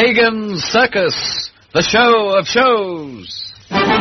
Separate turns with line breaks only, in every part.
Hagen's Circus, the show of shows.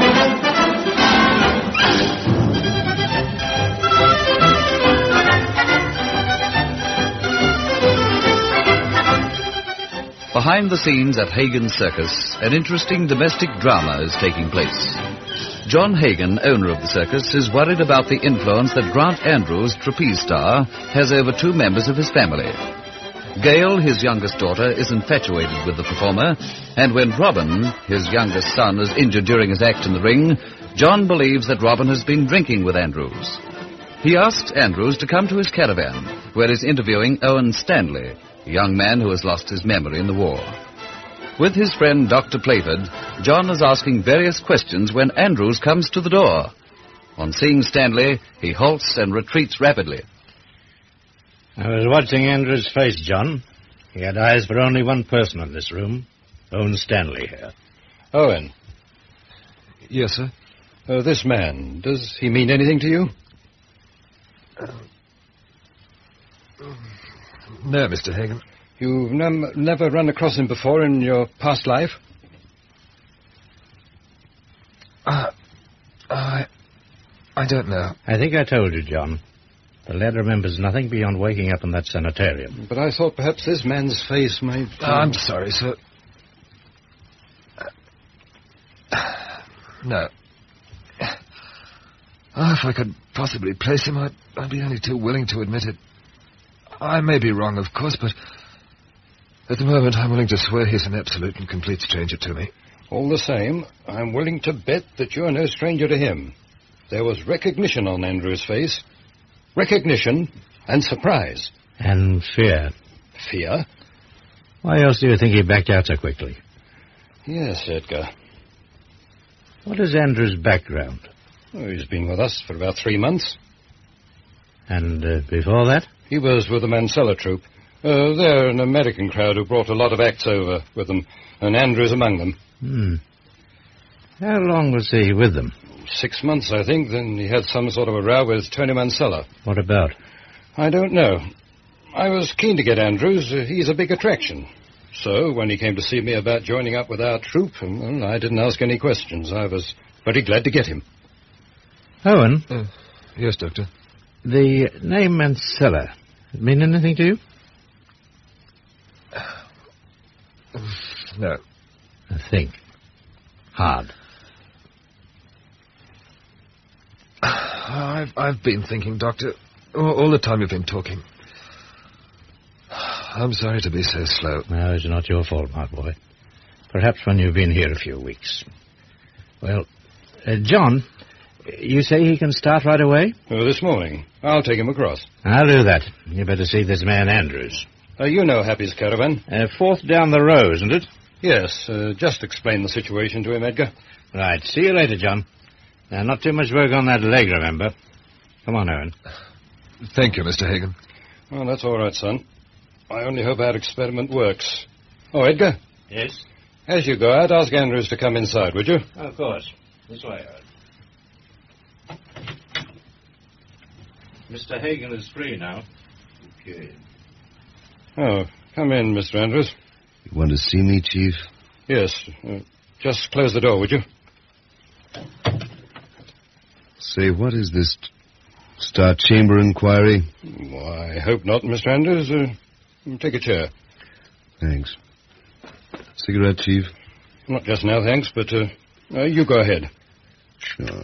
Behind the scenes at Hagen's Circus, an interesting domestic drama is taking place. John Hagen, owner of the circus, is worried about the influence that Grant Andrews, trapeze star, has over two members of his family. Gail, his youngest daughter, is infatuated with the performer, and when Robin, his youngest son, is injured during his act in the ring, John believes that Robin has been drinking with Andrews. He asks Andrews to come to his caravan, where he's interviewing Owen Stanley, a young man who has lost his memory in the war. With his friend Dr. Playford, John is asking various questions when Andrews comes to the door. On seeing Stanley, he halts and retreats rapidly.
I was watching Andrews' face, John. He had eyes for only one person in this room, Owen Stanley here.
Owen.
Yes, sir?
This man, does he mean anything to you?
No, Mr. Hagen.
You've never run across him before in your past life?
I don't know.
I think I told you, John. The lad remembers nothing beyond waking up in that sanitarium.
But I thought perhaps this man's face might...
I'm sorry, sir. No. If I could possibly place him, I'd be only too willing to admit it. I may be wrong, of course, but at the moment I'm willing to swear he's an absolute and complete stranger to me.
All the same, I'm willing to bet that you're no stranger to him. There was recognition on Andrew's face. Recognition and surprise.
And fear.
Fear?
Why else do you think he backed out so quickly?
Yes, Edgar.
What is Andrew's background?
Oh, he's been with us for about 3 months.
And before that?
He was with the Mansella troupe. They're an American crowd who brought a lot of acts over with them, and Andrew's among them.
How long was he with them?
6 months, I think. Then he had some sort of a row with Tony Mansella.
What about?
I don't know. I was keen to get Andrews. He's a big attraction. So, when he came to see me about joining up with our troupe, well, I didn't ask any questions. I was very glad to get him.
Owen?
Yes, Doctor?
The name Mansella mean anything to you?
No.
Think. Hard.
I've been thinking, Doctor, all the time you've been talking. I'm sorry to be so slow.
No, it's not your fault, my boy. Perhaps when you've been here a few weeks. Well, John, you say he can start right away?
This morning. I'll take him across.
I'll do that. You better see this man Andrews.
You know Happy's caravan.
Fourth down the row, isn't it?
Yes, just explain the situation to him, Edgar.
Right, see you later, John. Now, not too much work on that leg, remember? Come on, Owen.
Thank you, Mr. Hagen.
Oh, that's all right, son. I only hope our experiment works. Oh, Edgar?
Yes?
As you go out, ask Andrews to come inside, would you?
Of course. This way, Owen. Mr. Hagen is free now. Okay.
Oh, come in, Mr. Andrews.
You want to see me, Chief?
Yes. Just close the door, would you?
Say, what is this Star Chamber inquiry?
I hope not, Mr. Andrews. Take a chair.
Thanks. Cigarette, Chief?
Not just now, thanks, but you go ahead.
Sure.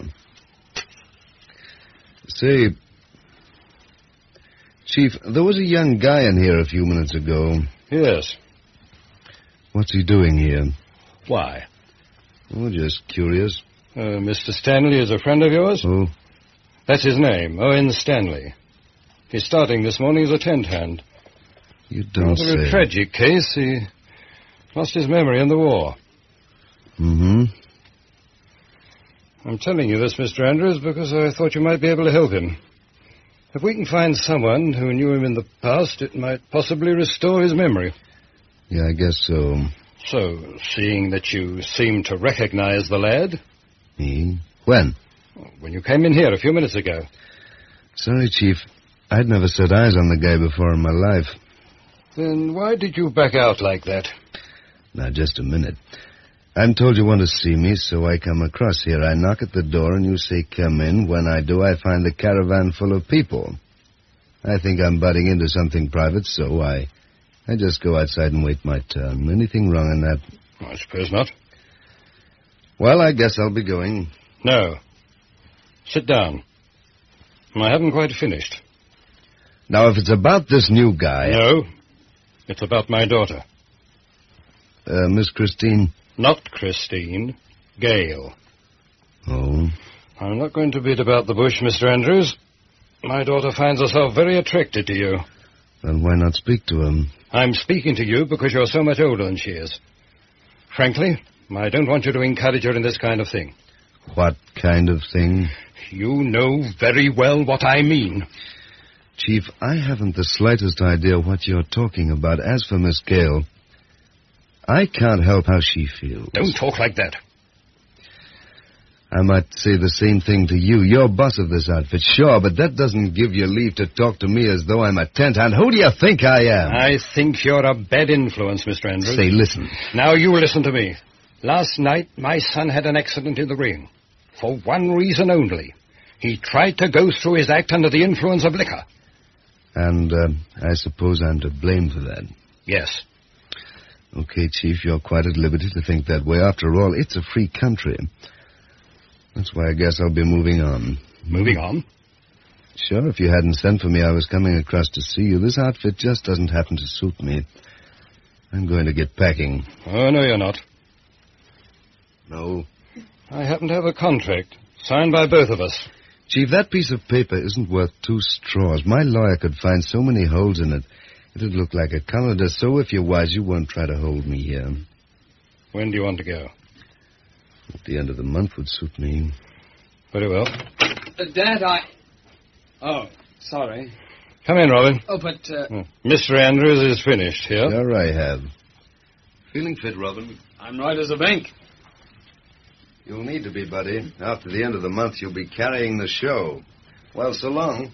Say, Chief, there was a young guy in here a few minutes ago.
Yes.
What's he doing here?
Why?
Oh, just curious.
Mr. Stanley is a friend of yours?
Oh?
That's his name, Owen Stanley. He's starting this morning as a tent hand.
You don't say.
A tragic case. He lost his memory in the war.
Mm-hmm.
I'm telling you this, Mr. Andrews, because I thought you might be able to help him. If we can find someone who knew him in the past, it might possibly restore his memory.
Yeah, I guess so.
So, seeing that you seem to recognize the lad...
Me? When?
When you came in here a few minutes ago.
Sorry, Chief. I'd never set eyes on the guy before in my life.
Then why did you back out like that?
Now, just a minute. I'm told you want to see me, so I come across here. I knock at the door, and you say, come in. When I do, I find the caravan full of people. I think I'm butting into something private, so I just go outside and wait my turn. Anything wrong in that?
I suppose not.
Well, I guess I'll be going.
No. Sit down. I haven't quite finished.
Now, if it's about this new guy...
No. It's about my daughter.
Miss Christine?
Not Christine. Gail.
Oh?
I'm not going to beat about the bush, Mr. Andrews. My daughter finds herself very attracted to you.
Then why not speak to him?
I'm speaking to you because you're so much older than she is. Frankly, I don't want you to encourage her in this kind of thing.
What kind of thing?
You know very well what I mean.
Chief, I haven't the slightest idea what you're talking about. As for Miss Gale, I can't help how she feels.
Don't talk like that.
I might say the same thing to you. You're boss of this outfit, sure, but that doesn't give you leave to talk to me as though I'm a tent hand. Who do you think I am?
I think you're a bad influence, Mr. Andrews.
Say, listen.
Now you listen to me. Last night, my son had an accident in the ring. For one reason only. He tried to go through his act under the influence of liquor.
And I suppose I'm to blame for that.
Yes.
Okay, Chief, you're quite at liberty to think that way. After all, it's a free country. That's why I guess I'll be moving on.
Moving on?
Sure, if you hadn't sent for me, I was coming across to see you. This outfit just doesn't happen to suit me. I'm going to get packing.
Oh, no, you're not.
No?
I happen to have a contract, signed by both of us.
Chief, that piece of paper isn't worth 2 straws. My lawyer could find so many holes in it. It'd look like a calendar, so if you're wise, you won't try to hold me here.
When do you want to go?
At the end of the month would suit me.
Very well.
Dad, Oh, sorry.
Come in, Robin.
Oh, but,
Mr. Andrews is finished here.
Sure I have.
Feeling fit, Robin?
I'm right as a bank.
You'll need to be, buddy. After the end of the month, you'll be carrying the show. Well, so long.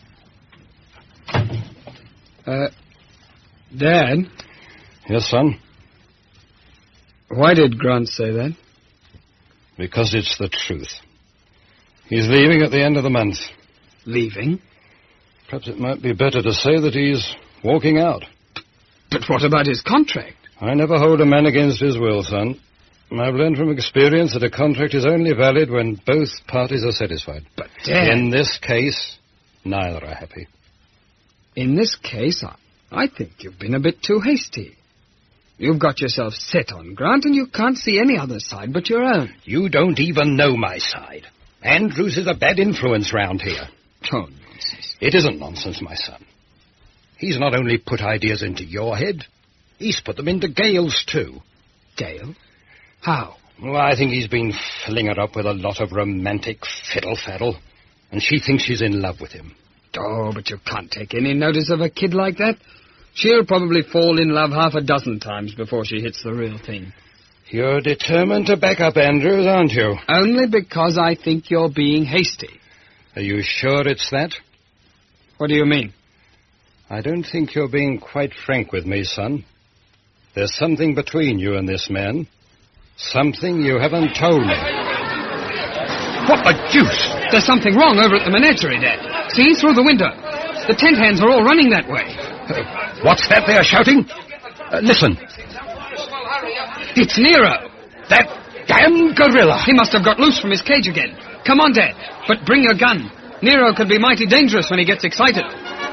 Dad?
Yes, son?
Why did Grant say that?
Because it's the truth. He's leaving at the end of the month.
Leaving?
Perhaps it might be better to say that he's walking out.
But what about his contract?
I never hold a man against his will, son. I've learned from experience that a contract is only valid when both parties are satisfied.
But, Dad...
In this case, neither are happy.
In this case, I think you've been a bit too hasty. You've got yourself set on Grant, and you can't see any other side but your own.
You don't even know my side. Andrews is a bad influence round here.
Oh, nonsense.
It isn't nonsense, my son. He's not only put ideas into your head, he's put them into Gail's, too.
Gail? How?
Well, I think he's been filling her up with a lot of romantic fiddle-faddle, and she thinks she's in love with him.
Oh, but you can't take any notice of a kid like that. She'll probably fall in love 6 times before she hits the real thing.
You're determined to back up Andrews, aren't you?
Only because I think you're being hasty.
Are you sure it's that?
What do you mean?
I don't think you're being quite frank with me, son. There's something between you and this man. Something you haven't told me.
What the deuce? There's something wrong over at the menagerie, Dad. See, through the window. The tent hands are all running that way.
What's that they're shouting? Listen.
It's Nero.
That damn gorilla.
He must have got loose from his cage again. Come on, Dad. But bring your gun. Nero can be mighty dangerous when he gets excited.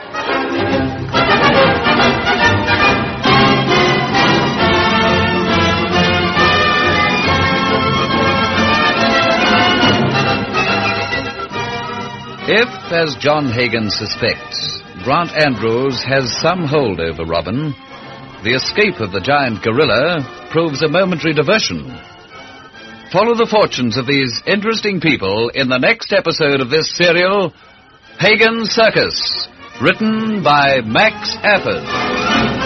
If, as John Hagen suspects, Grant Andrews has some hold over Robin, the escape of the giant gorilla proves a momentary diversion. Follow the fortunes of these interesting people in the next episode of this serial, Hagen Circus, written by Max Appert.